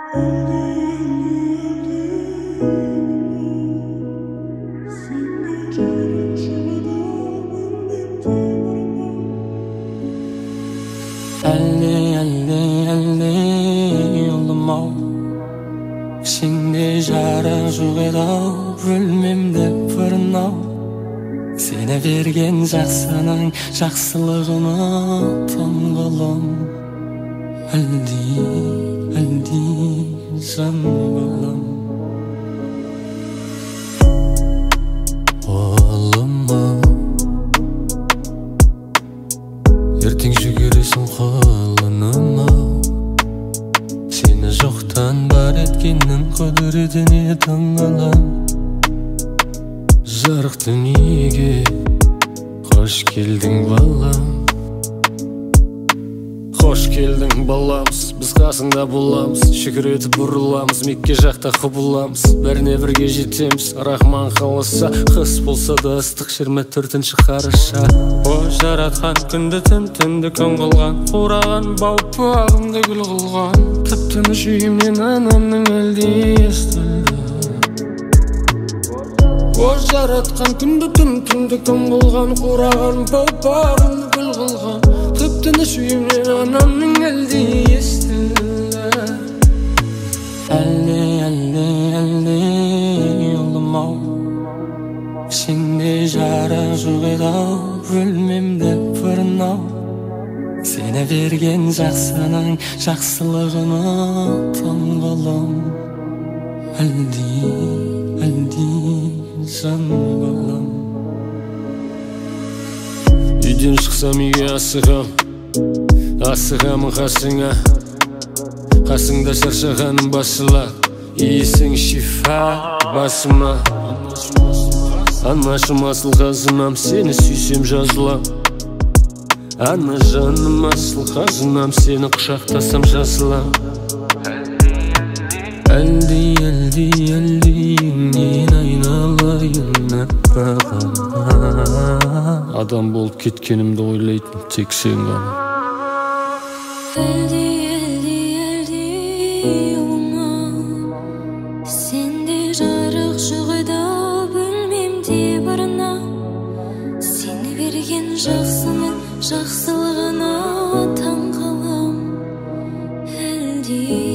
Yolum Sende жарық жоқ еді бөлмемде пырнау Сені берген жақсының жақсылығына таңғалам әлди жан балам Олым-ау ертең жүгіресің қалыным-ау Сені жоқтан бар еткеннің құдіретіне таңғалам Жарық дүниеге қош келдің балам Қош келдің баламыз, біз қасыңда боламыз Шүкір етіп бұрыламыз, Мекке жақта құбыламыз Бәріне бірге жетеміз, Рахман қаласа Қыс болса да ыстық 24-ші қараша О жаратқан күнді түнді күн қылған Қураған бау-бағымды гүл қылған Тып-тыныш үйімнен анамның әлде естілді О жаратқан күнді түнді күн қылған Қураған бау-бағымды гүл қылған Тып-тыныш үйімнен анамның әлде естілді Әлде Yolum-ау Сенде жарық жоқ еді бөлмемде пырнау Сені берген жақсының жақсылығына таңғалам әлди жан балам Үйден шықсам үйге асығам қасыңа Қасыңда шаршағаным басыла Иісің шифа басыма Анашым асыл қазынам Сені сүйсем жазылам Ана жаным асыл қазынам Сені құшақтасам жазылам Әлдейіңнен айналайын аппағым Адам болып кеткенімді ойлайтын тек сен ғана Yolum-ау Сенде жарық жоқ еді бөлмемде пырнау Сені берген жақсының жақсылығына таңғалам әлде